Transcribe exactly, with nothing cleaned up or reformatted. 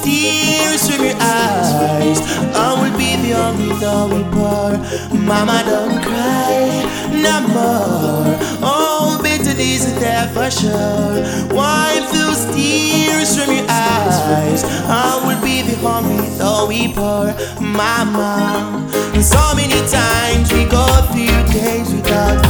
tears from your eyes. I will be the hungry though we pour. Mama, don't cry no more. Oh, bitter days are there for sure. Wipe those tears from your eyes. I will be the hungry though we pour. Mama, so many times we go through days without